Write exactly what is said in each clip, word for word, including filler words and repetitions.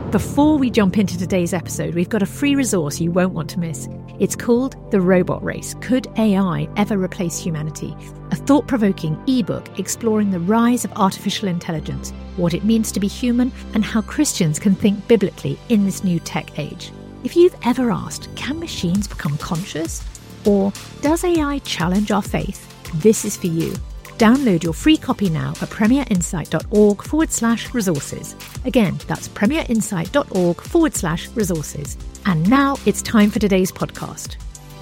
Before we jump into today's episode, we've got a free resource you won't want to miss. It's called The Robot Race. Could A I ever replace humanity? A thought-provoking ebook exploring the rise of artificial intelligence, what it means to be human, and how Christians can think biblically in this new tech age. If you've ever asked, can machines become conscious? Or does A I challenge our faith? This is for you. Download your free copy now at premierinsight.org forward slash resources. Again, that's premierinsight.org forward slash resources. And now it's time for today's podcast.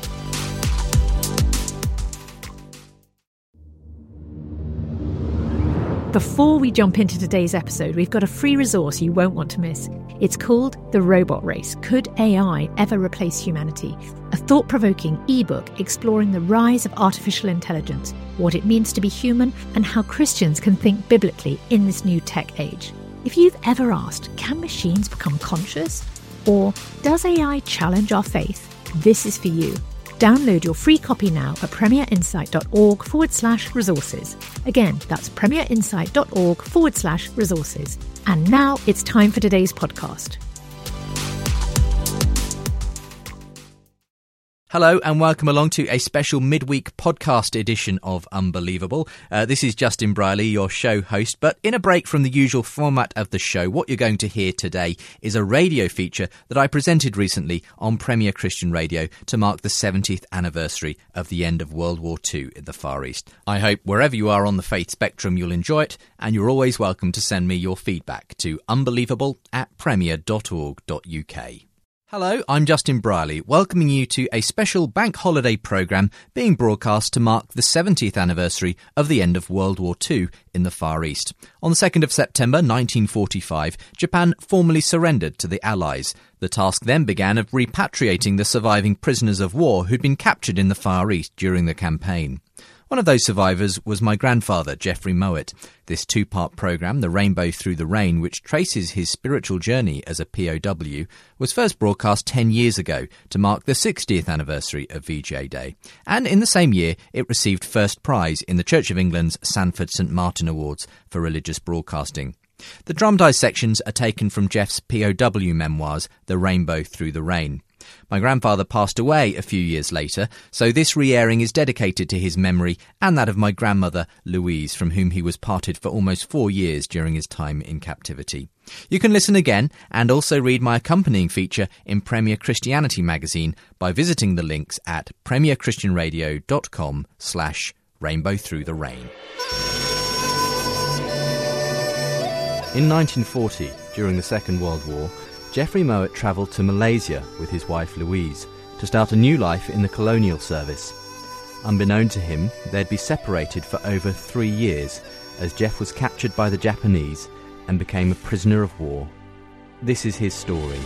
Before we jump into today's episode, we've got a free resource you won't want to miss. It's called The Robot Race. Could A I ever replace humanity? A thought-provoking ebook exploring the rise of artificial intelligence, what it means to be human, and how Christians can think biblically in this new tech age. If you've ever asked, can machines become conscious? Or does A I challenge our faith? This is for you. Download your free copy now at premierinsight.org forward slash resources. Again, that's premierinsight.org forward slash resources. And now it's time for today's podcast. Hello and welcome along to a special midweek podcast edition of Unbelievable. Uh, this is Justin Briley, your show host, but in a break from the usual format of the show, what you're going to hear today is a radio feature that I presented recently on Premier Christian Radio to mark the seventieth anniversary of the end of World War Two in the Far East. I hope wherever you are on the faith spectrum you'll enjoy it, and you're always welcome to send me your feedback to unbelievable at premier dot org dot uk. Hello, I'm Justin Briley, welcoming you to a special bank holiday programme being broadcast to mark the seventieth anniversary of the end of World War Two in the Far East. On the second of September nineteen forty-five, Japan formally surrendered to the Allies. The task then began of repatriating the surviving prisoners of war who'd been captured in the Far East during the campaign. One of those survivors was my grandfather, Geoffrey Mowat. This two-part programme, The Rainbow Through the Rain, which traces his spiritual journey as a P O W, was first broadcast ten years ago to mark the sixtieth anniversary of V J Day. And in the same year, it received first prize in the Church of England's Sanford St Martin Awards for religious broadcasting. The dramatized sections are taken from Jeff's P O W memoirs, The Rainbow Through the Rain. My grandfather passed away a few years later, so this re-airing is dedicated to his memory and that of my grandmother, Louise, from whom he was parted for almost four years during his time in captivity. You can listen again and also read my accompanying feature in Premier Christianity magazine by visiting the links at premierchristianradio.com slash rainbow through the rain. In nineteen forty, during the Second World War, Geoffrey Mowat travelled to Malaysia with his wife Louise to start a new life in the colonial service. Unbeknown to him, they'd be separated for over three years as Geoff was captured by the Japanese and became a prisoner of war. This is his story.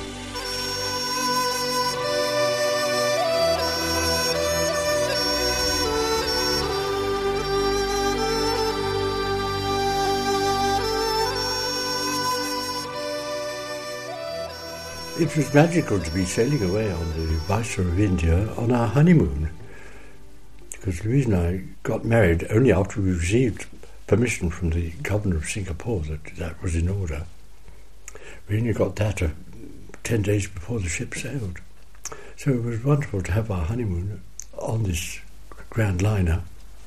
It was magical to be sailing away on the Viceroy of India on our honeymoon, because Louise and I got married only after we received permission from the governor of Singapore that that was in order. We only got that uh, ten days before the ship sailed. So it was wonderful to have our honeymoon on this grand liner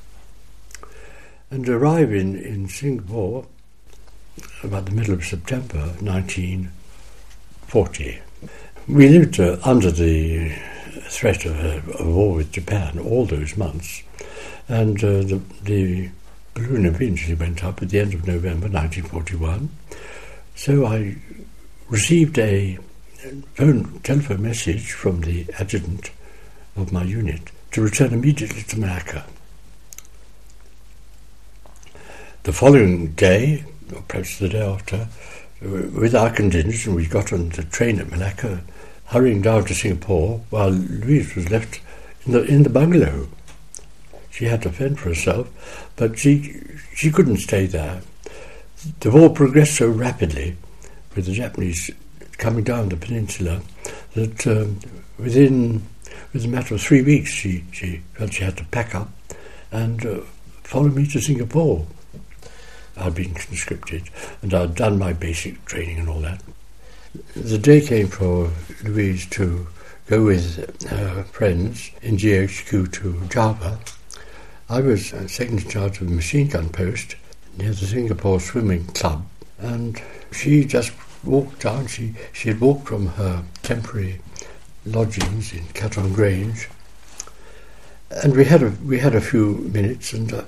and arrive in, in Singapore about the middle of September nineteen forty. We lived uh, under the threat of a, a war with Japan all those months, and uh, the, the balloon eventually went up at the end of November nineteen forty-one. So I received a phone, telephone message from the adjutant of my unit to return immediately to Malacca. The following day, or perhaps the day after, with our contingent, we got on the train at Malacca, hurrying down to Singapore, while Louise was left in the in the bungalow. She had to fend for herself, but she she couldn't stay there. The war progressed so rapidly, with the Japanese coming down the peninsula, that um, within within a matter of three weeks, she she felt she had to pack up and uh, follow me to Singapore. I'd been conscripted and I'd done my basic training and all that. the day came for Louise to go with her friends in G H Q to Java. I was second in charge of the machine gun post near the Singapore Swimming Club, and she just walked down. She, she had walked from her temporary lodgings in Catton Grange, and we had a, we had a few minutes, and uh,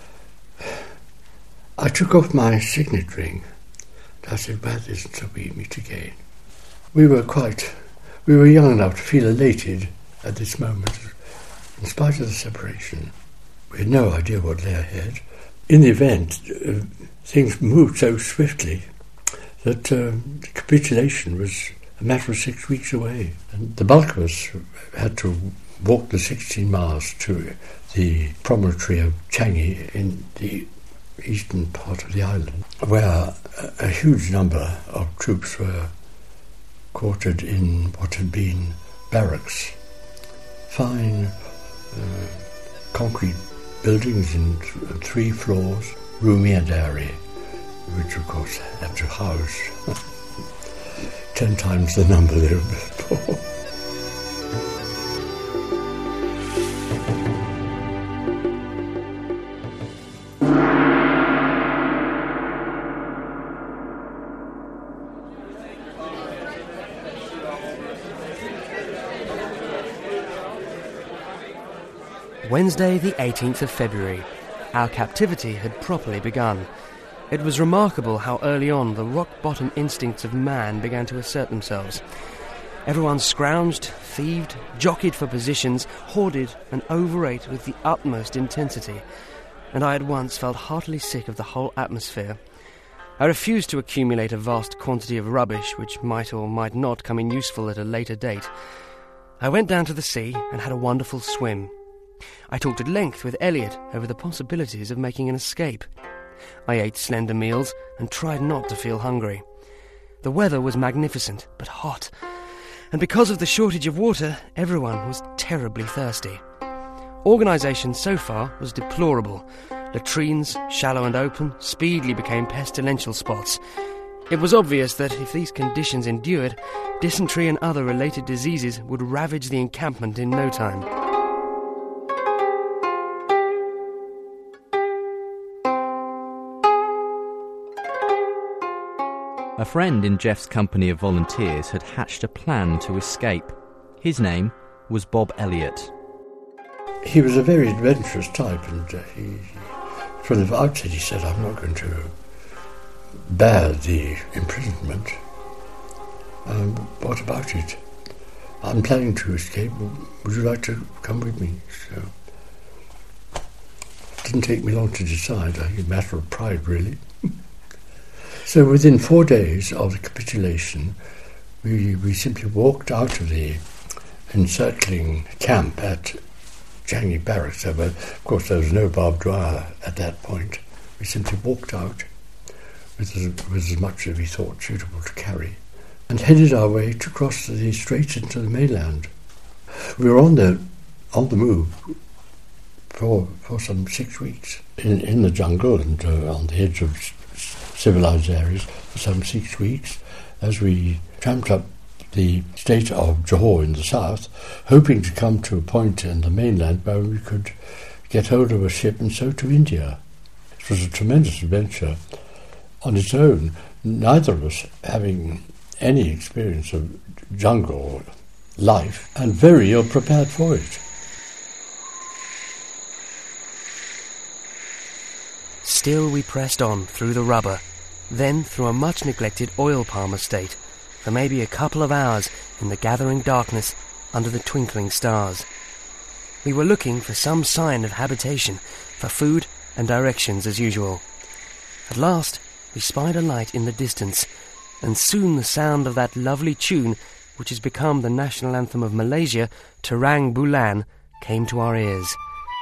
I took off my signet ring. I said, well, this is till we meet again. We were quite, we were young enough to feel elated at this moment, in spite of the separation. We had no idea what lay ahead. In the event, uh, things moved so swiftly that uh, the capitulation was a matter of six weeks away. And the bulk of us had to walk the sixteen miles to the promontory of Changi in the eastern part of the island, where a, a huge number of troops were quartered in what had been barracks. Fine uh, concrete buildings in th- three floors, roomy and airy, which of course had to house ten times the number there before. Wednesday the eighteenth of February. Our captivity had properly begun. It was remarkable how early on the rock-bottom instincts of man began to assert themselves. Everyone scrounged, thieved, jockeyed for positions, hoarded and overate with the utmost intensity, and I at once felt heartily sick of the whole atmosphere. I refused to accumulate a vast quantity of rubbish which might or might not come in useful at a later date. I went down to the sea and had a wonderful swim. I talked at length with Elliot over the possibilities of making an escape. I ate slender meals and tried not to feel hungry. The weather was magnificent, but hot, and because of the shortage of water, everyone was terribly thirsty. Organisation so far was deplorable. Latrines, shallow and open, speedily became pestilential spots. It was obvious that if these conditions endured, dysentery and other related diseases would ravage the encampment in no time. A friend in Jeff's company of volunteers had hatched a plan to escape. His name was Bob Elliott. He was a very adventurous type, and uh, he, from the outset he said, I'm not going to bear the imprisonment. Um, what about it? I'm planning to escape. Would you like to come with me? So it didn't take me long to decide. I think a matter of pride, really. So within four days of the capitulation, we, we simply walked out of the encircling camp at Changi Barracks. So, but of course, there was no barbed wire at that point. We simply walked out with as, with as much as we thought suitable to carry, and headed our way to cross the straits into the mainland. We were on the on the move for for some six weeks in in the jungle and uh, on the edge of civilized areas for some six weeks as we tramped up the state of Johor in the south, hoping to come to a point in the mainland where we could get hold of a ship and so to India. It was a tremendous adventure on its own, neither of us having any experience of jungle life and very ill prepared for it. Still we pressed on through the rubber, then through a much-neglected oil palm estate, for maybe a couple of hours in the gathering darkness under the twinkling stars. We were looking for some sign of habitation, for food and directions as usual. At last we spied a light in the distance, and soon the sound of that lovely tune which has become the national anthem of Malaysia, Terang Bulan, came to our ears.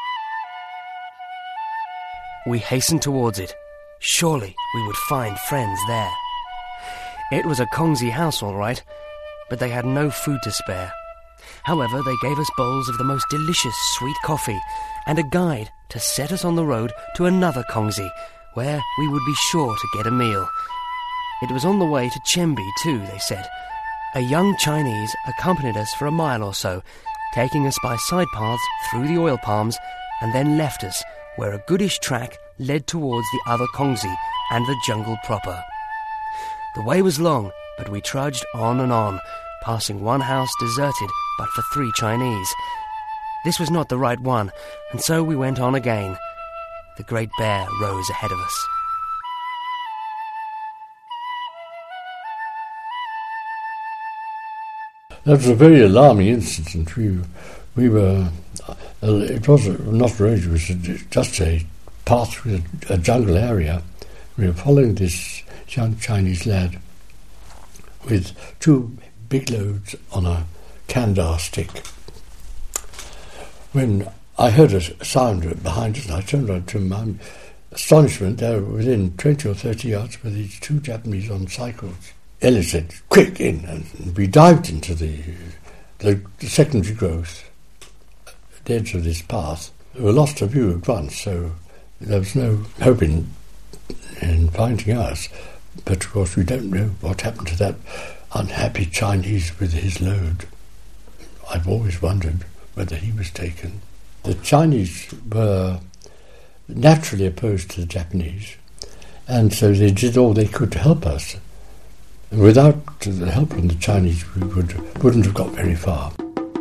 We hastened towards it. Surely we would find friends there. It was a Kongsi house, all right, but they had no food to spare. However, they gave us bowls of the most delicious sweet coffee and a guide to set us on the road to another Kongsi, where we would be sure to get a meal. It was on the way to Chembi too, they said. A young Chinese accompanied us for a mile or so, taking us by side paths through the oil palms, and then left us where a goodish track led towards the other Kongsi and the jungle proper. The way was long, but we trudged on and on, passing one house deserted but for three Chinese. This was not the right one, and so we went on again. The Great Bear rose ahead of us. That was a very alarming incident. We, we were, uh, it was not a road, it was just a path through a, a jungle area. We were following this young Chinese lad with two big loads on a kandar stick. When I heard a sound behind us, I turned around to my astonishment. There, within twenty or thirty yards, were these two Japanese on cycles. Elliot said, "Quick, in!" And we dived into the, the, the secondary growth, the edge of this path. We were lost to view at once, so there was no hope in, in finding us. But, of course, we don't know what happened to that unhappy Chinese with his load. I've always wondered whether he was taken. The Chinese were naturally opposed to the Japanese, and so they did all they could to help us. And without the help from the Chinese, we would, wouldn't have got very far.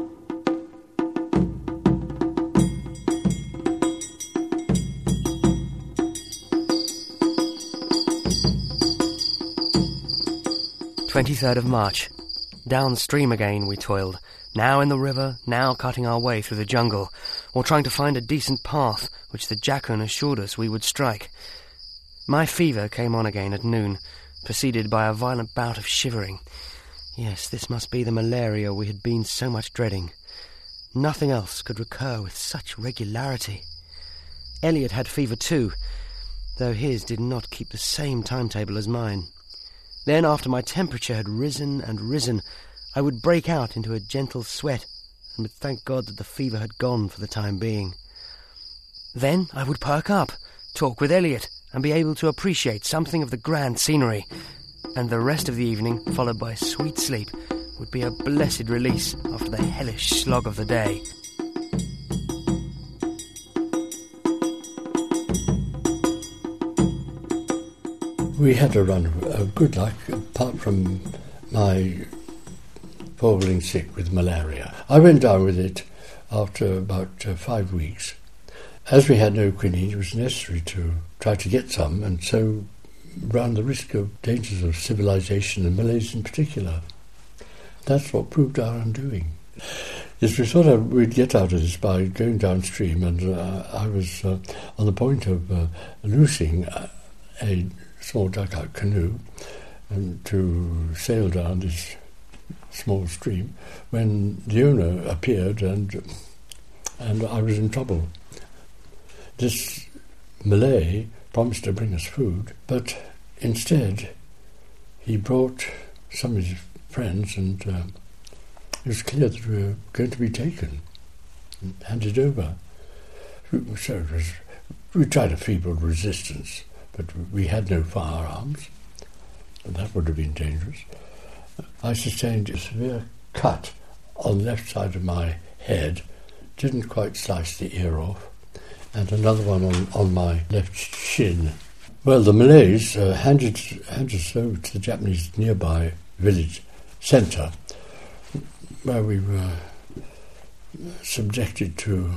twenty-third of March. Downstream again we toiled, now in the river, now cutting our way through the jungle, or trying to find a decent path which the Jakun assured us we would strike. My fever came on again at noon, preceded by a violent bout of shivering. Yes, this must be the malaria we had been so much dreading. Nothing else could recur with such regularity. Elliot had fever too, though his did not keep the same timetable as mine. Then, after my temperature had risen and risen, I would break out into a gentle sweat, and would thank God that the fever had gone for the time being. Then I would perk up, talk with Elliot, and be able to appreciate something of the grand scenery, and the rest of the evening, followed by sweet sleep, would be a blessed release after the hellish slog of the day. We had a run of good luck, apart from my falling sick with malaria. I went down with it after about uh, five weeks. As we had no quinine, it was necessary to try to get some, and so ran the risk of dangers of civilization, and Malays in particular. That's what proved our undoing. Yes, we thought we'd get out of this by going downstream, and uh, I was uh, on the point of uh, loosing a, a small dugout canoe and to sail down this small stream when the owner appeared, and and I was in trouble. This Malay promised to bring us food, but instead he brought some of his friends, and uh, it was clear that we were going to be taken and handed over. So it was, we tried a feeble resistance, but we had no firearms, and that would have been dangerous. I sustained a severe cut on the left side of my head, didn't quite slice the ear off, and another one on, on my left shin. Well, the Malays uh, handed, handed us over to the Japanese nearby village centre, where we were subjected to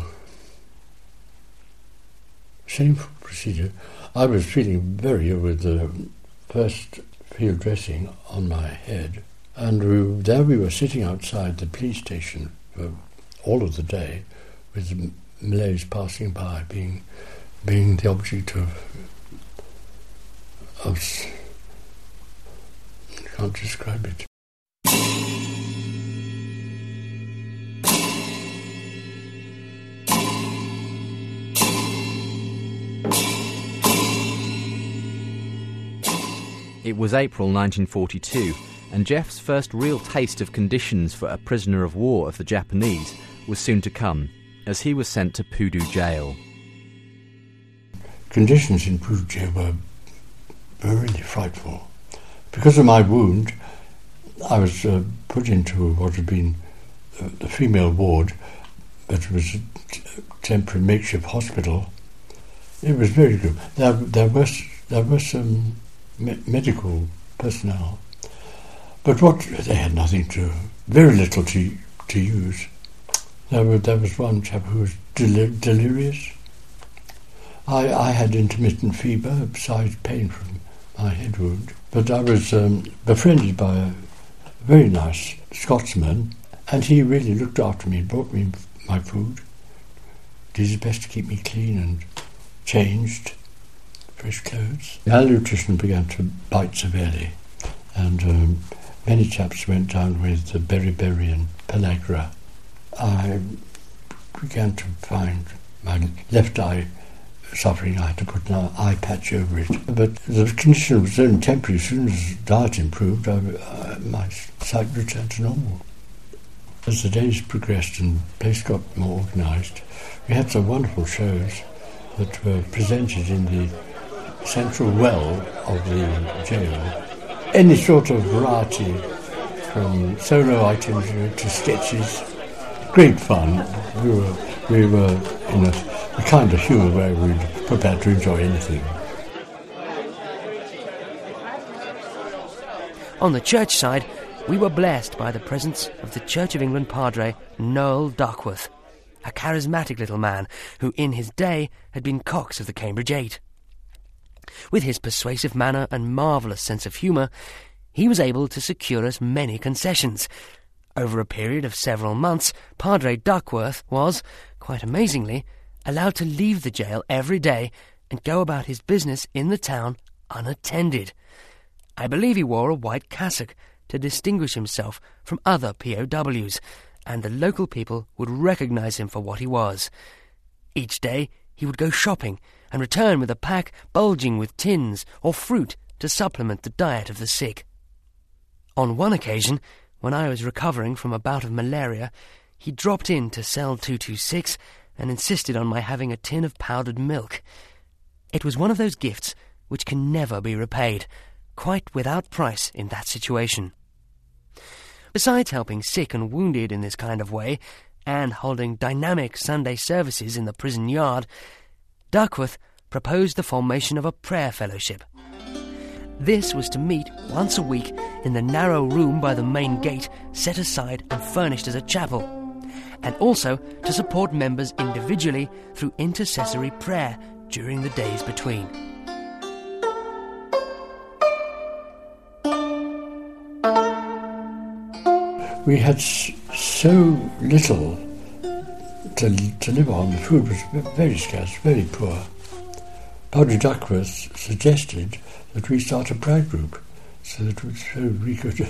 shameful procedure. I was feeling very ill with the first field dressing on my head, and we, there we were sitting outside the police station for all of the day, with the Malays passing by, being being the object of of I can't describe it. It was April nineteen forty-two, and Jeff's first real taste of conditions for a prisoner of war of the Japanese was soon to come, as he was sent to Pudu jail. Conditions in Pudu jail were, were really frightful. Because of my wound, I was uh, put into what had been uh, the female ward, but it was a t- temporary makeshift hospital. It was very good. There, there was there was some me- medical personnel, but what they had nothing to, very little to to use. There was there was one chap who was del- delirious. I I had intermittent fever besides pain from my head wound, but I was um, befriended by a very nice Scotsman, and he really looked after me and brought me my food, did his best to keep me clean and changed, fresh clothes. Malnutrition began to bite severely, and um, many chaps went down with the beriberi and pellagra. I began to find my left eye suffering. I had to put an eye patch over it. But the condition was only temporary. As soon as diet improved, I, I, my sight returned to normal. As the days progressed and the place got more organised, we had some wonderful shows that were presented in the central well of the jail. Any sort of variety, from solo items to sketches. Great fun. We were, we were in a, a kind of humour where we'd prepared to enjoy anything. On the church side, we were blessed by the presence of the Church of England padre, Noel Duckworth, a charismatic little man who in his day had been Cox of the Cambridge Eight. With his persuasive manner and marvellous sense of humour, he was able to secure us many concessions. Over a period of several months, Padre Duckworth was, quite amazingly, allowed to leave the jail every day and go about his business in the town unattended. I believe he wore a white cassock to distinguish himself from other P O Ws, and the local people would recognise him for what he was. Each day he would go shopping and return with a pack bulging with tins or fruit to supplement the diet of the sick. On one occasion, when I was recovering from a bout of malaria, he dropped in to cell two two six and insisted on my having a tin of powdered milk. It was one of those gifts which can never be repaid, quite without price in that situation. Besides helping sick and wounded in this kind of way, and holding dynamic Sunday services in the prison yard, Duckworth proposed the formation of a prayer fellowship. This was to meet once a week in the narrow room by the main gate, set aside and furnished as a chapel, and also to support members individually through intercessory prayer during the days between. We had s- so little to, to live on. The food was very scarce, very poor. Padre Duckworth suggested that we start a prayer group so that we, so we could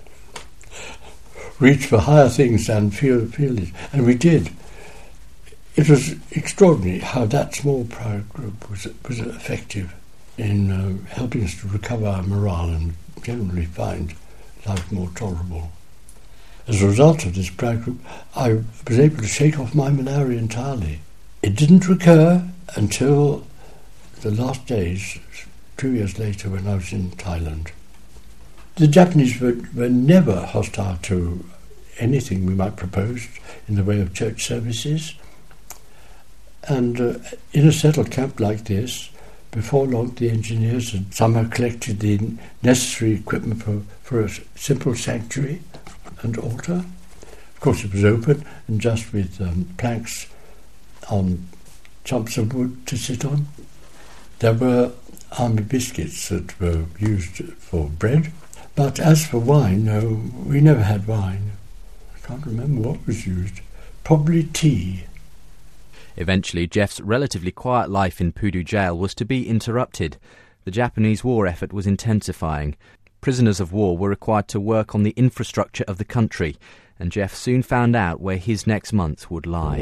reach for higher things and feel, feel it. And we did. It was extraordinary how that small prayer group was, was effective in uh, helping us to recover our morale and generally find life more tolerable. As a result of this prayer group, I was able to shake off my malaria entirely. It didn't recur until the last days, two years later, when I was in Thailand. The Japanese were, were never hostile to anything we might propose in the way of church services. And uh, in a settled camp like this, before long the engineers had somehow collected the necessary equipment for, for a simple sanctuary and altar. Of course it was open and just with um, planks on chunks of wood to sit on. There were army biscuits that were used for bread, but as for wine, no, we never had wine. I can't remember what was used. Probably tea. Eventually, Jeff's relatively quiet life in Pudu jail was to be interrupted. The Japanese war effort was intensifying. Prisoners of war were required to work on the infrastructure of the country, and Jeff soon found out where his next month would lie.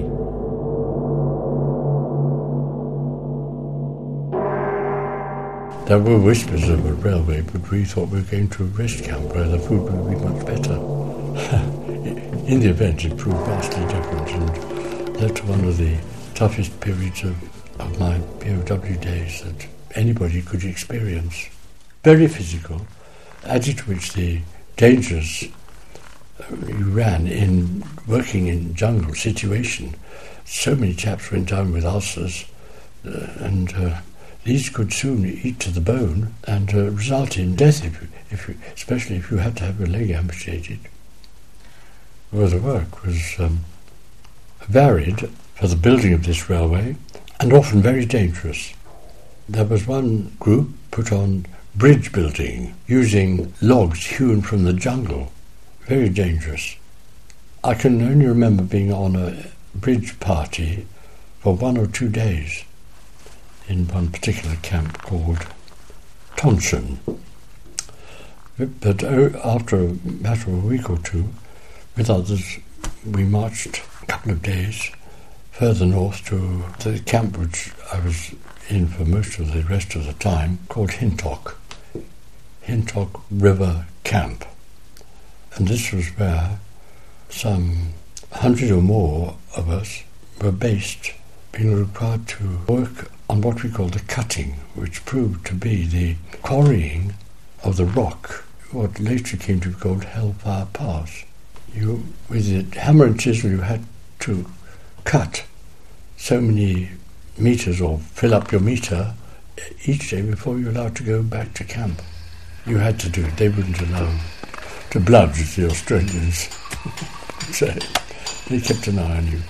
There were whispers of a railway, but we thought we were going to a rest camp where the food would be much better. In the event, it proved vastly different and led to one of the toughest periods of, of my P O W days that anybody could experience. Very physical, added to which the dangers you ran in working in jungle situation. So many chaps went down with ulcers, uh, and uh, these could soon eat to the bone and uh, result in death, if you, if you, especially if you had to have your leg amputated. Well, the work was um, varied for the building of this railway and often very dangerous. There was one group put on bridge building using logs hewn from the jungle. Very dangerous. I can only remember being on a bridge party for one or two days in one particular camp called Tonson. But after a matter of a week or two, with others, we marched a couple of days further north to the camp which I was in for most of the rest of the time, called Hintock, Hintock River Camp. And this was where some hundred or more of us were based, being required to work on what we call the cutting, which proved to be the quarrying of the rock, what later came to be called Hellfire Pass. You, with the hammer and chisel, you had to cut so many meters or fill up your meter each day before you were allowed to go back to camp. You had to do it. They wouldn't allow to bludge, as the Australians say. They kept an eye on you.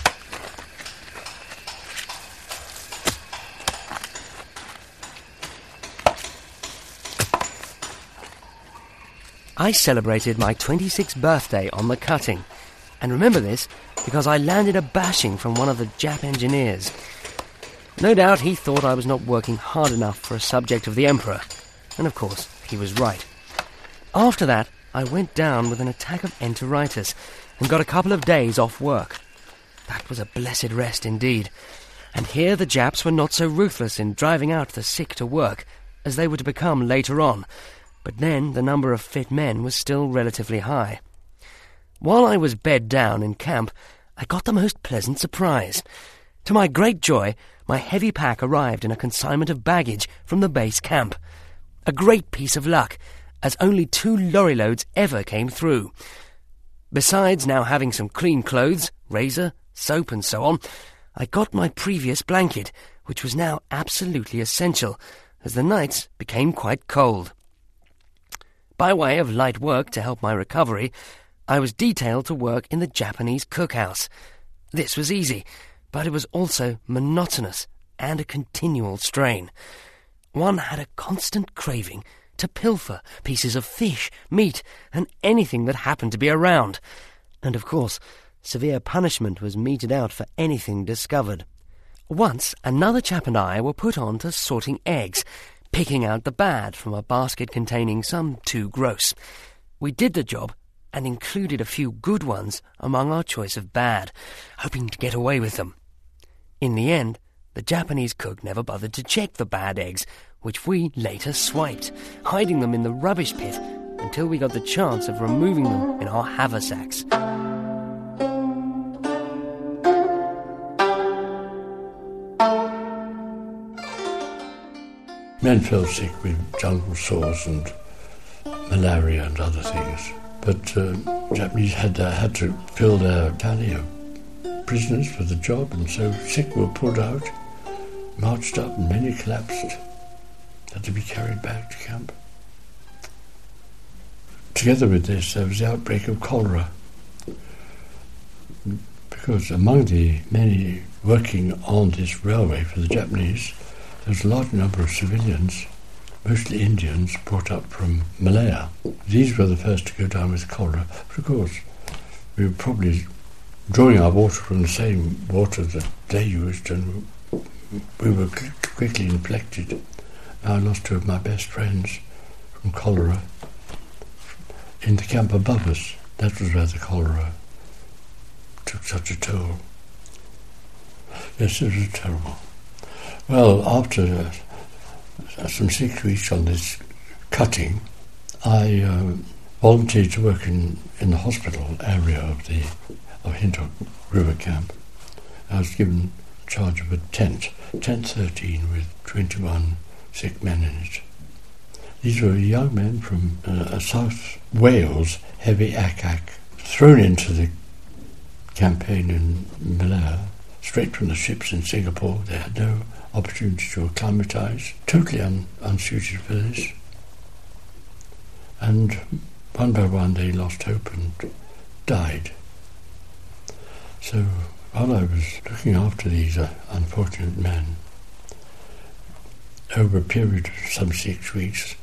I celebrated my twenty-sixth birthday on the cutting, and remember this because I landed a bashing from one of the Jap engineers. No doubt he thought I was not working hard enough for a subject of the Emperor, and of course he was right. After that, I went down with an attack of enteritis and got a couple of days off work. That was a blessed rest indeed, and here the Japs were not so ruthless in driving out the sick to work as they were to become later on, but then the number of fit men was still relatively high. While I was bed down in camp, I got the most pleasant surprise. To my great joy, my heavy pack arrived in a consignment of baggage from the base camp. A great piece of luck, as only two lorry loads ever came through. Besides now having some clean clothes, razor, soap and so on, I got my previous blanket, which was now absolutely essential, as the nights became quite cold. By way of light work to help my recovery, I was detailed to work in the Japanese cookhouse. This was easy, but it was also monotonous and a continual strain. One had a constant craving to pilfer pieces of fish, meat, and anything that happened to be around. And of course, severe punishment was meted out for anything discovered. Once, another chap and I were put on to sorting eggs, picking out the bad from a basket containing some too gross. We did the job and included a few good ones among our choice of bad, hoping to get away with them. In the end, the Japanese cook never bothered to check the bad eggs, which we later swiped, hiding them in the rubbish pit until we got the chance of removing them in our haversacks. Men fell sick with jungle sores and malaria and other things, but uh, Japanese had uh, had to fill their tally of prisoners for the job, and so sick were pulled out, marched up, and many collapsed, had to be carried back to camp. Together with this, there was the outbreak of cholera, because among the many working on this railway for the Japanese, there was a large number of civilians, mostly Indians, brought up from Malaya. These were the first to go down with cholera. But of course, we were probably drawing our water from the same water that they used, and we were quickly infected. I lost two of my best friends from cholera in the camp above us. That was where the cholera took such a toll. Yes, it was terrible. Well, after uh, some six weeks on this cutting, I uh, volunteered to work in, in the hospital area of the of Hintock River Camp. I was given charge of a tent, tent thirteen, with twenty-one sick men in it. These were young men from uh, South Wales, heavy ack-ack, thrown into the campaign in Malaya, straight from the ships in Singapore. They had no opportunity to acclimatise, totally un- unsuited for this. And one by one they lost hope and died. So while I was looking after these uh, unfortunate men, over a period of some six weeks,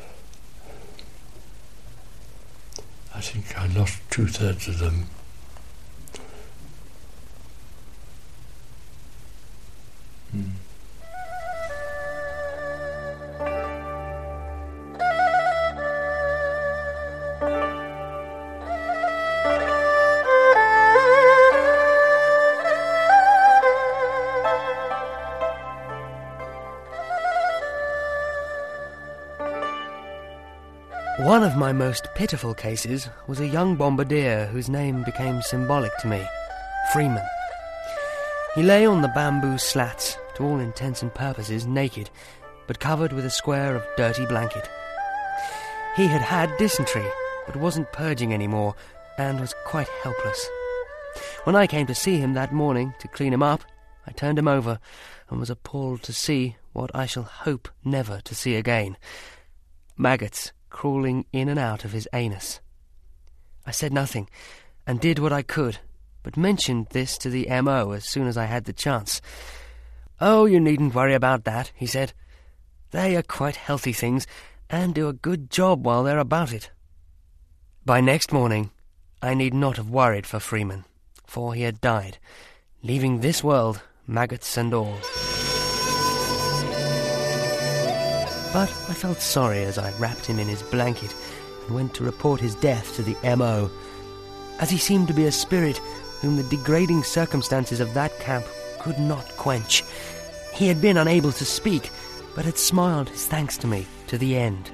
I think I lost two-thirds of them. Hmm. One of my most pitiful cases was a young bombardier whose name became symbolic to me, Freeman. He lay on the bamboo slats, to all intents and purposes naked, but covered with a square of dirty blanket. He had had dysentery, but wasn't purging anymore, and was quite helpless. When I came to see him that morning to clean him up, I turned him over, and was appalled to see what I shall hope never to see again. Maggots crawling in and out of his anus. I said nothing, and did what I could, but mentioned this to the M O as soon as I had the chance. "Oh, you needn't worry about that," he said. "They are quite healthy things, and do a good job while they're about it." By next morning, I need not have worried for Freeman, for he had died, leaving this world, maggots and all. But I felt sorry as I wrapped him in his blanket and went to report his death to the M O, as he seemed to be a spirit whom the degrading circumstances of that camp could not quench. He had been unable to speak, but had smiled his thanks to me to the end.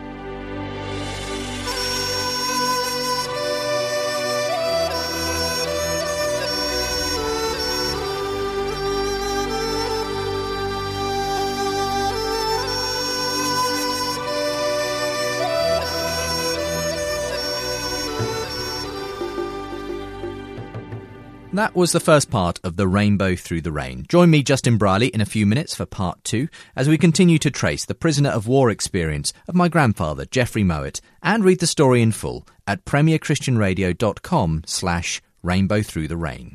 That was the first part of The Rainbow Through the Rain. Join me, Justin Briley, in a few minutes for part two, as we continue to trace the prisoner of war experience of my grandfather, Geoffrey Mowat, and read the story in full at premierchristianradio.com slash rainbow through the rain.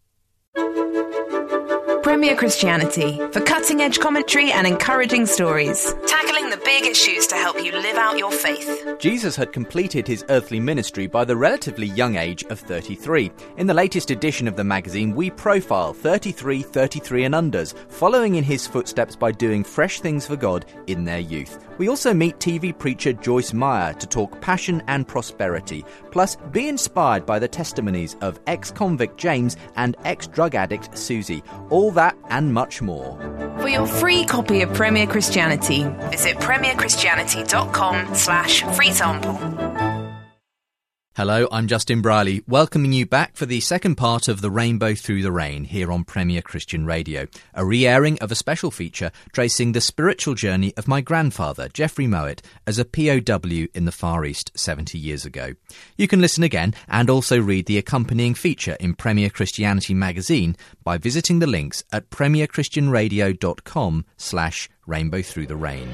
Premier Christianity, for cutting-edge commentary and encouraging stories. Tackling the big issues to help you live out your faith. Jesus had completed his earthly ministry by the relatively young age of thirty-three. In the latest edition of the magazine, we profile thirty-three, thirty-three and unders, following in his footsteps by doing fresh things for God in their youth. We also meet T V preacher Joyce Meyer to talk passion and prosperity, plus be inspired by the testimonies of ex-convict James and ex-drug addict Susie. All that and much more. For your free copy of Premier Christianity, visit premierchristianity.com slash free sample. Hello, I'm Justin Briley, welcoming you back for the second part of The Rainbow Through the Rain here on Premier Christian Radio, a re-airing of a special feature tracing the spiritual journey of my grandfather, Geoffrey Mowat, as a P O W in the Far East seventy years ago. You can listen again and also read the accompanying feature in Premier Christianity magazine by visiting the links at premierchristianradio.com slash rainbow through the rain.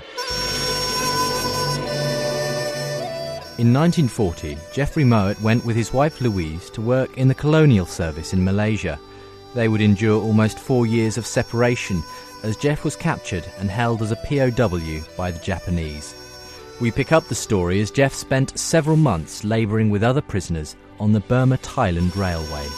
In nineteen forty, Geoffrey Mowat went with his wife Louise to work in the colonial service in Malaysia. They would endure almost four years of separation as Geoff was captured and held as a P O W by the Japanese. We pick up the story as Geoff spent several months labouring with other prisoners on the Burma-Thailand Railway.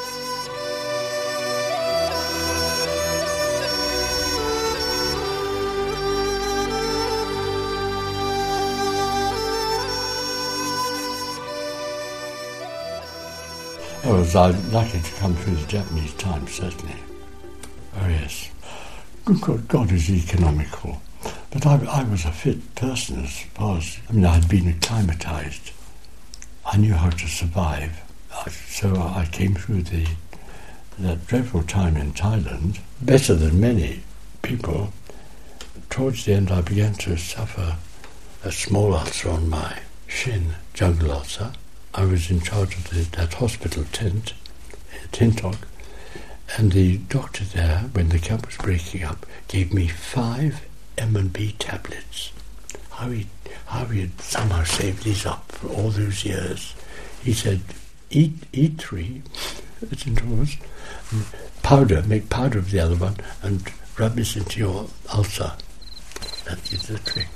Oh, was I lucky to come through the Japanese times, certainly. Oh, yes. Good God, God is economical. But I, I was a fit person as far as... I mean, I had been acclimatised. I knew how to survive. So I came through the that dreadful time in Thailand better than many people. Towards the end, I began to suffer a small ulcer on my shin, jungle ulcer. I was in charge of the, that hospital tent, Tintock, and the doctor there, when the camp was breaking up, gave me five M and B tablets. How he, how he had somehow saved these up for all those years. He said, eat, eat three, it's indoors, and powder, make powder of the other one, and rub this into your ulcer. That is the trick.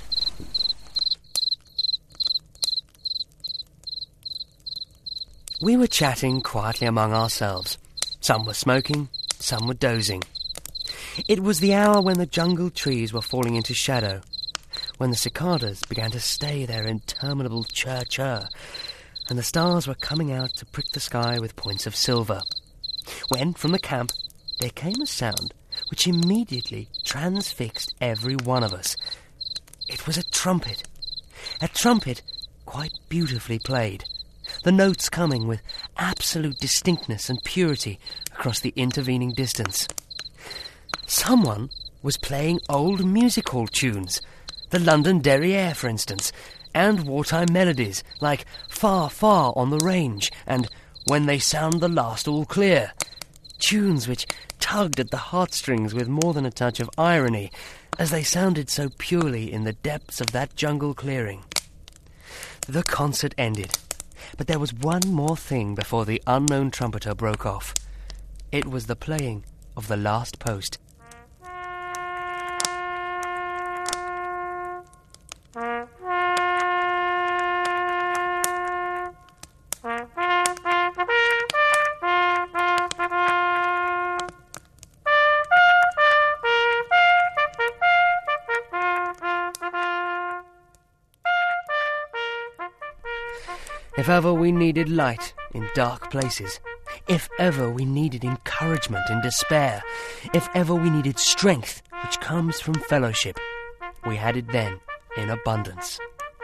We were chatting quietly among ourselves. Some were smoking, some were dozing. It was the hour when the jungle trees were falling into shadow, when the cicadas began to stay their interminable chirr-chirr, and the stars were coming out to prick the sky with points of silver, when, from the camp, there came a sound which immediately transfixed every one of us. It was a trumpet. A trumpet quite beautifully played, the notes coming with absolute distinctness and purity across the intervening distance. Someone was playing old music hall tunes, the London Derriere, for instance, and wartime melodies like Far, Far on the Range and When They Sound the Last All Clear, tunes which tugged at the heartstrings with more than a touch of irony, as they sounded so purely in the depths of that jungle clearing. The concert ended, but there was one more thing before the unknown trumpeter broke off. It was the playing of the last post. If ever we needed light in dark places, if ever we needed encouragement in despair, if ever we needed strength which comes from fellowship, we had it then in abundance.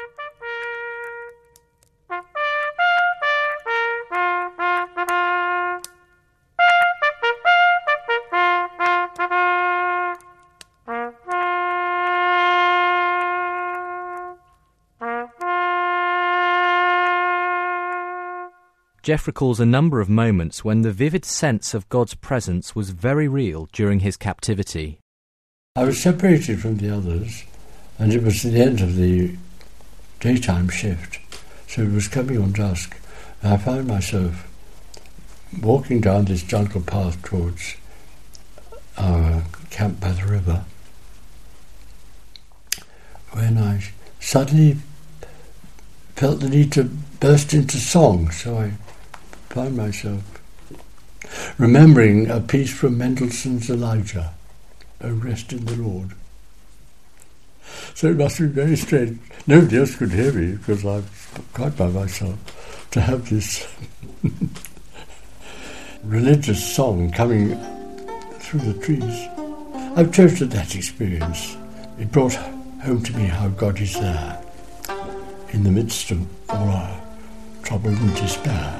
Jeff recalls a number of moments when the vivid sense of God's presence was very real during his captivity. I was separated from the others, and it was the end of the daytime shift, so it was coming on dusk, and I found myself walking down this jungle path towards our camp by the river, when I suddenly felt the need to burst into song, so I found myself remembering a piece from Mendelssohn's Elijah, O Rest in the Lord. So it must be very strange. Nobody else could hear me because I was quite by myself, to have this religious song coming through the trees. I've treasured that experience. It brought home to me how God is there in the midst of all our trouble and despair.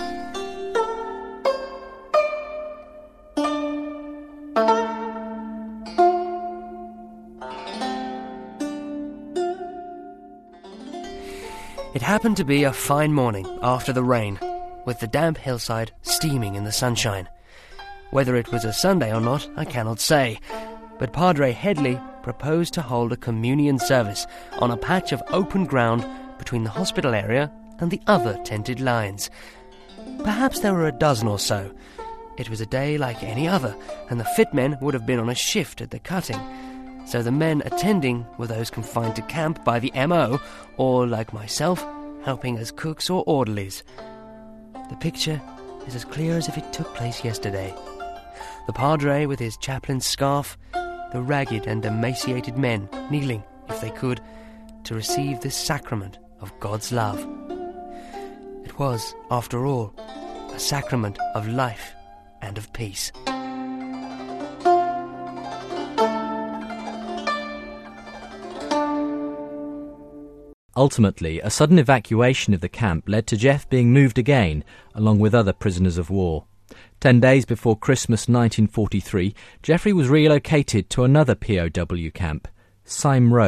It happened to be a fine morning after the rain, with the damp hillside steaming in the sunshine. Whether it was a Sunday or not, I cannot say, but Padre Headley proposed to hold a communion service on a patch of open ground between the hospital area and the other tented lines. Perhaps there were a dozen or so. It was a day like any other, and the fit men would have been on a shift at the cutting, so the men attending were those confined to camp by the M O, or, like myself, helping as cooks or orderlies. The picture is as clear as if it took place yesterday. The Padre with his chaplain's scarf, the ragged and emaciated men kneeling, if they could, to receive this sacrament of God's love. It was, after all, a sacrament of life and of peace. Ultimately, a sudden evacuation of the camp led to Jeff being moved again, along with other prisoners of war. Ten days before Christmas nineteen forty-three, Geoffrey was relocated to another P O W camp, Syme Road,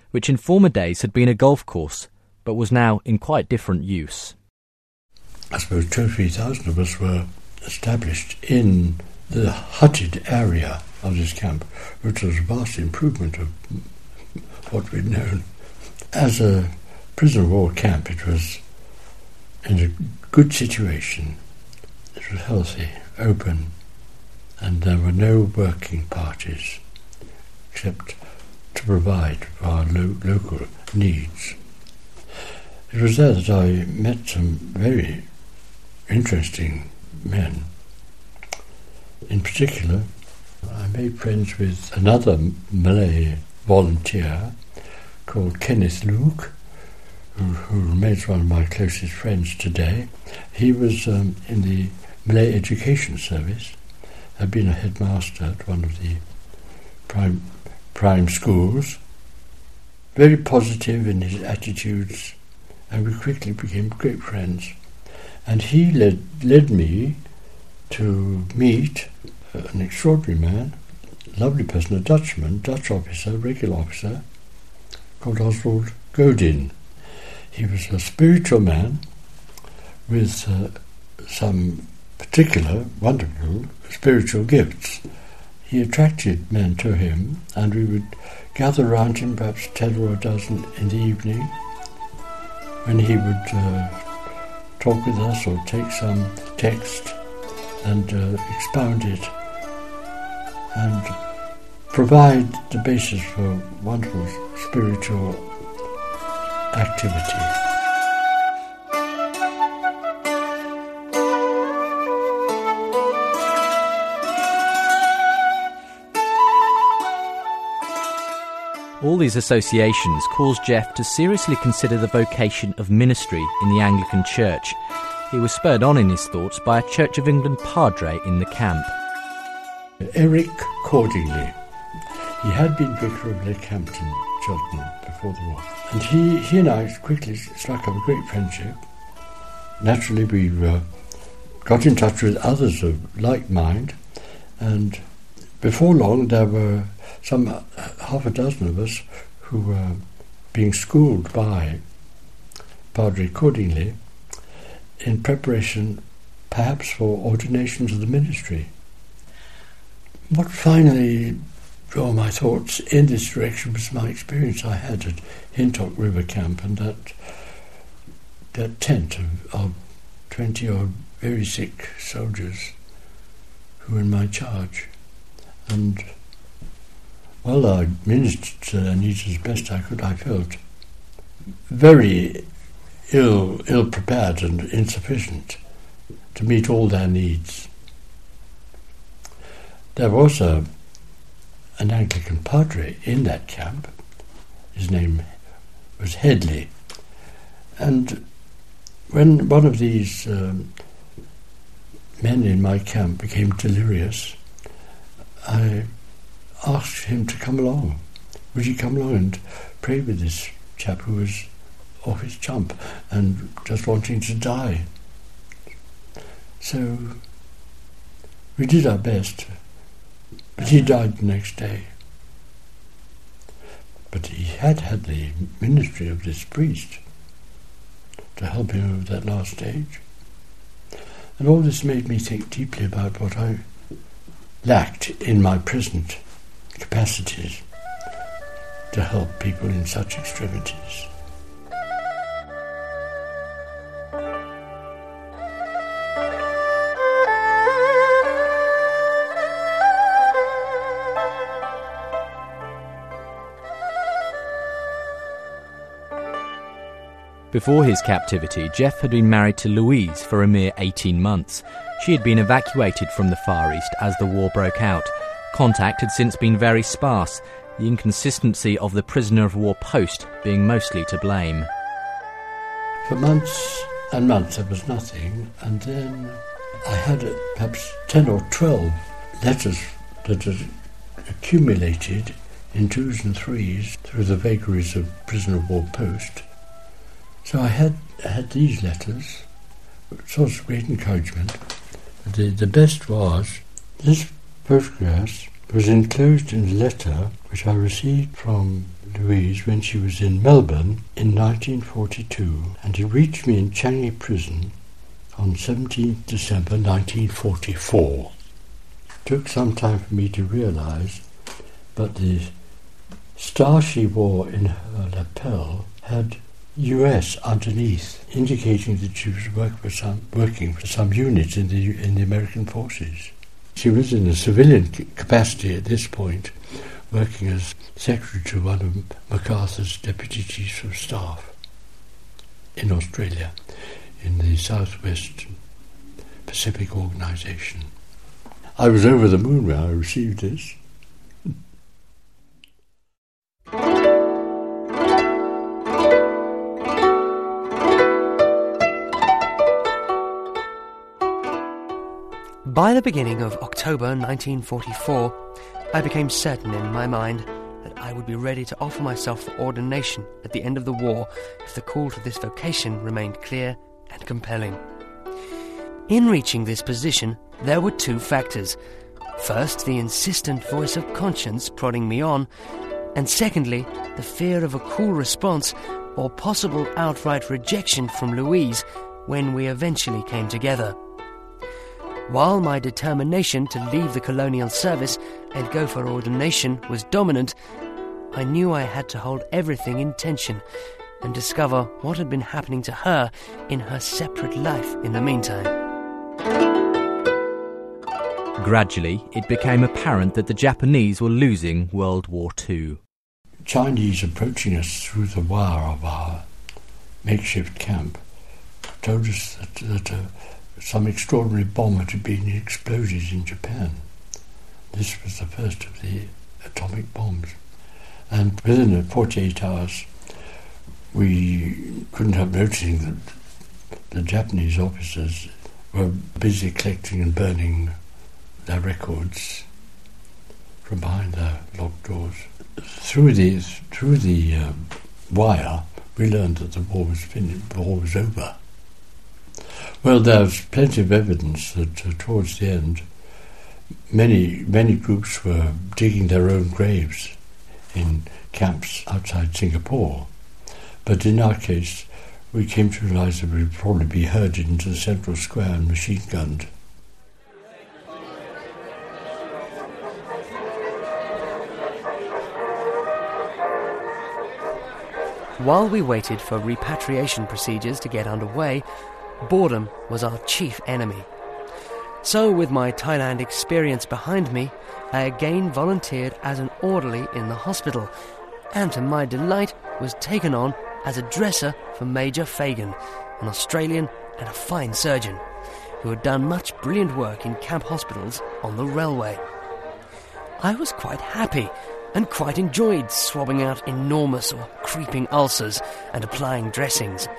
which in former days had been a golf course, but was now in quite different use. I suppose two or three thousand of us were established in the hutted area of this camp, which was a vast improvement of what we'd known. As a prisoner of war camp, it was in a good situation. It was healthy, open, and there were no working parties except to provide for our lo- local needs. It was there that I met some very interesting men. In particular, I made friends with another Malay volunteer called Kenneth Luke, who, who remains one of my closest friends today. He was um, in the Malay Education Service, had been a headmaster at one of the prime, prime schools, very positive in his attitudes, and we quickly became great friends. And he led, led me to meet an extraordinary man, lovely person, a Dutchman, Dutch officer, regular officer, called Oswald Godin. He was a spiritual man with uh, some particular, wonderful spiritual gifts. He attracted men to him, and we would gather around him, perhaps ten or a dozen in the evening, when he would uh, talk with us or take some text and uh, expound it and provide the basis for wonderful spiritual activity. All these associations caused Jeff to seriously consider the vocation of ministry in the Anglican Church. He was spurred on in his thoughts by a Church of England padre in the camp. Eric Cordingley. He had been vicar of Leckhampton, Cheltenham, before the war. And he, he and I quickly struck up a great friendship. Naturally, we uh, got in touch with others of like mind, and before long there were some uh, half a dozen of us who were being schooled by Padre Cordingley in preparation perhaps for ordination to the ministry. What finally drew my thoughts in this direction was my experience I had at Hintock River Camp and that that tent of, of twenty odd very sick soldiers who were in my charge. And while I ministered to their needs as best I could, I felt very ill, ill-prepared and insufficient to meet all their needs. There was a, an Anglican padre in that camp. His name was Headley. And when one of these um, men in my camp became delirious, I asked him to come along. Would he come along and pray with this chap who was off his chump and just wanting to die? So we did our best, but he died the next day. But he had had the ministry of this priest to help him over that last stage. And all this made me think deeply about what I lacked in my present capacities to help people in such extremities. Before his captivity, Jeff had been married to Louise for a mere eighteen months. She had been evacuated from the Far East as the war broke out. Contact had since been very sparse, the inconsistency of the prisoner of war post being mostly to blame. For months and months there was nothing, and then I had uh, perhaps ten or twelve letters that had accumulated in twos and threes through the vagaries of prisoner of war post. So I had had these letters, source of great encouragement. The, the best was this photograph was enclosed in a letter which I received from Louise when she was in Melbourne in nineteen forty-two, and it reached me in Changi Prison on seventeenth December nineteen forty-four. It took some time for me to realise, but the star she wore in her lapel had U S underneath, indicating that she was work for some, working for some unit in the in the American forces. She was in a civilian capacity at this point, working as secretary to one of MacArthur's deputy chiefs of staff in Australia, in the Southwest Pacific Organisation. I was over the moon when I received this. By the beginning of October nineteen forty-four, I became certain in my mind that I would be ready to offer myself for ordination at the end of the war if the call to this vocation remained clear and compelling. In reaching this position, there were two factors. First, the insistent voice of conscience prodding me on, and secondly, the fear of a cool response or possible outright rejection from Louise when we eventually came together. While my determination to leave the colonial service and go for ordination was dominant, I knew I had to hold everything in tension and discover what had been happening to her in her separate life in the meantime. Gradually, it became apparent that the Japanese were losing World War Two. Chinese approaching us through the wire of our makeshift camp told us that, that uh, some extraordinary bomb had been exploded in Japan. This was the first of the atomic bombs. And within forty-eight hours, we couldn't help noticing that the Japanese officers were busy collecting and burning their records from behind their locked doors. Through the, through the uh, wire, we learned that the war was finished, the war was over. Well, there's plenty of evidence that uh, towards the end, many many groups were digging their own graves in camps outside Singapore. But in our case, we came to realise that we would probably be herded into the central square and machine-gunned. While we waited for repatriation procedures to get underway, boredom was our chief enemy. So, with my Thailand experience behind me, I again volunteered as an orderly in the hospital, and to my delight was taken on as a dresser for Major Fagan, an Australian and a fine surgeon, who had done much brilliant work in camp hospitals on the railway. I was quite happy and quite enjoyed swabbing out enormous or creeping ulcers and applying dressings.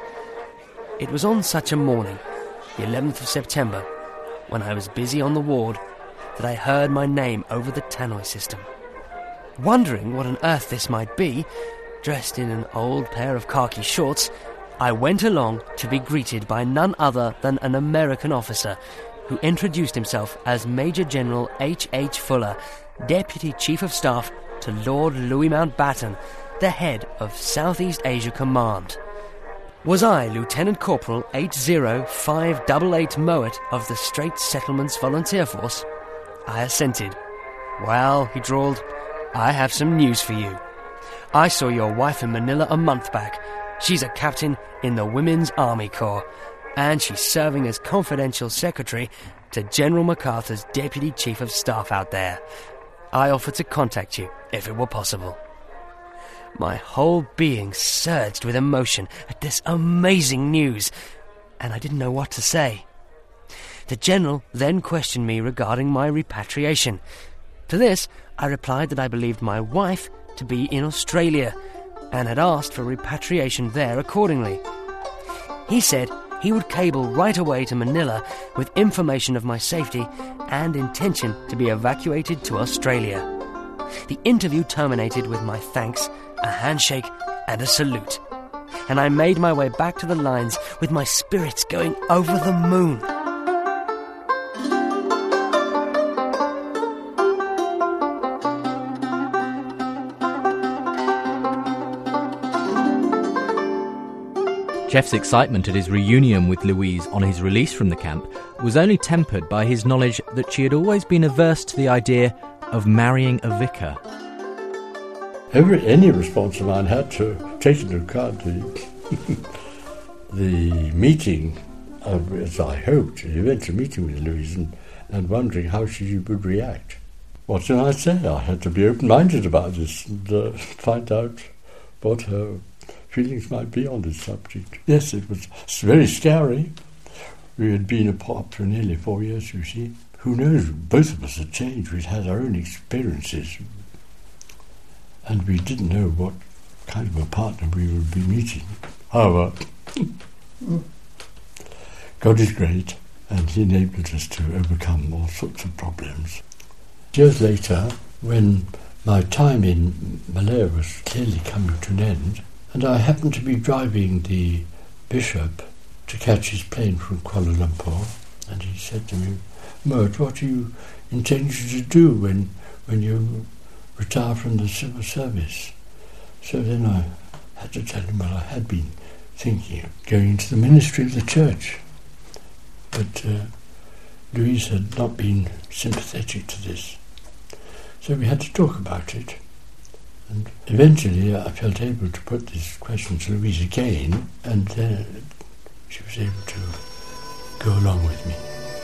It was on such a morning, the eleventh of September, when I was busy on the ward, that I heard my name over the tannoy system. Wondering what on earth this might be, dressed in an old pair of khaki shorts, I went along to be greeted by none other than an American officer who introduced himself as Major General H H Fuller, Deputy Chief of Staff to Lord Louis Mountbatten, the head of Southeast Asia Command. Was I Lieutenant Corporal eight zero five eight eight Mowat of the Straits Settlements Volunteer Force? I assented. Well, he drawled, I have some news for you. I saw your wife in Manila a month back. She's a captain in the Women's Army Corps, and she's serving as confidential secretary to General MacArthur's Deputy Chief of Staff out there. I offered to contact you if it were possible. My whole being surged with emotion at this amazing news, and I didn't know what to say. The General then questioned me regarding my repatriation. To this, I replied that I believed my wife to be in Australia, and had asked for repatriation there accordingly. He said he would cable right away to Manila with information of my safety and intention to be evacuated to Australia. The interview terminated with my thanks, a handshake and a salute, and I made my way back to the lines with my spirits going over the moon. Jeff's excitement at his reunion with Louise on his release from the camp was only tempered by his knowledge that she had always been averse to the idea of marrying a vicar. Every, any response of mine had to take into account the, the meeting, of, as I hoped, the eventual meeting with Louise, and, and wondering how she would react. What can I say? I had to be open-minded about this and uh, find out what her feelings might be on this subject. Yes, it was very scary. We had been apart for nearly four years, you see. Who knows, both of us had changed. We'd had our own experiences. And we didn't know what kind of a partner we would be meeting. However, God is great, and he enabled us to overcome all sorts of problems. Years later, when my time in Malaya was clearly coming to an end, and I happened to be driving the bishop to catch his plane from Kuala Lumpur, and he said to me, "Mert, what are you intending to do when when you retire from the civil service?" So then I had to tell him, well, I had been thinking of going into the ministry of the church. But uh, Louise had not been sympathetic to this. So we had to talk about it. And eventually I felt able to put this question to Louise again, and then she was able to go along with me.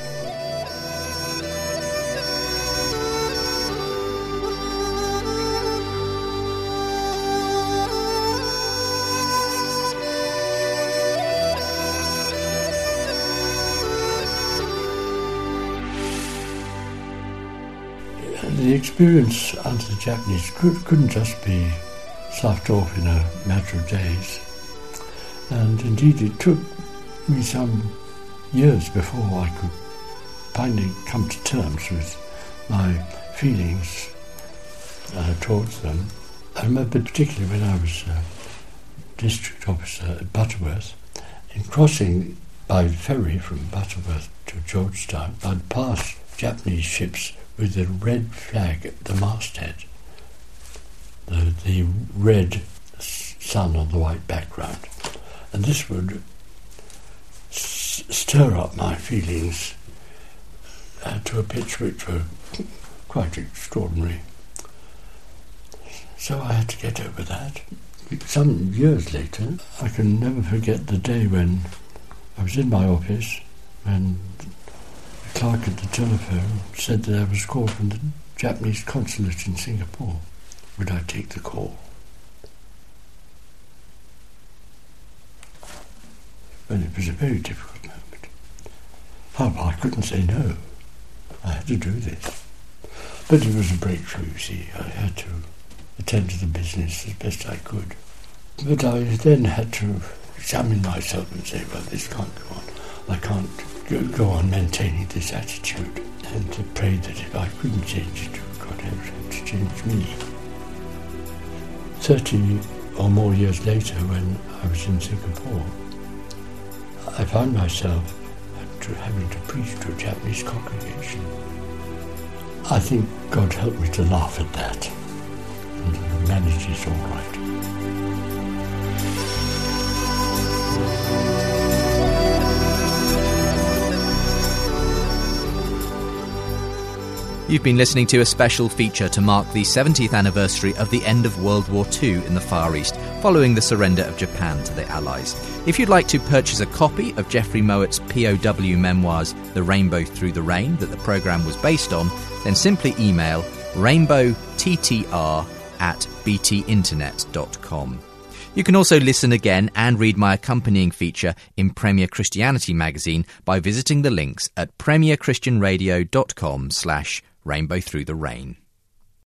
The experience under the Japanese could, couldn't just be sloughed off in a matter of days. And indeed it took me some years before I could finally come to terms with my feelings uh, towards them. I remember particularly when I was a district officer at Butterworth, in crossing by ferry from Butterworth to Georgetown, I'd pass Japanese ships with the red flag at the masthead, the, the red sun on the white background. And this would s- stir up my feelings uh, to a pitch which were quite extraordinary. So I had to get over that. Some years later, I can never forget the day when I was in my office and the clerk at the telephone said that I was a call from the Japanese consulate in Singapore. Would I take the call? Well, it was a very difficult moment. However, I couldn't say no. I had to do this. But it was a breakthrough, you see. I had to attend to the business as best I could. But I then had to examine myself and say, well, this can't go on. I can't go, go on maintaining this attitude, and to pray that if I couldn't change it, God had to change me. Thirty or more years later, when I was in Singapore, I found myself having to preach to a Japanese congregation. I think God helped me to laugh at that and manage it all right. You've been listening to a special feature to mark the seventieth anniversary of the end of World War Two in the Far East, following the surrender of Japan to the Allies. If you'd like to purchase a copy of Geoffrey Mowatt's P O W memoirs, The Rainbow Through the Rain, that the programme was based on, then simply email rainbowttr at b t internet dot com. You can also listen again and read my accompanying feature in Premier Christianity magazine by visiting the links at premierchristianradio dot com slash rainbow through the rain.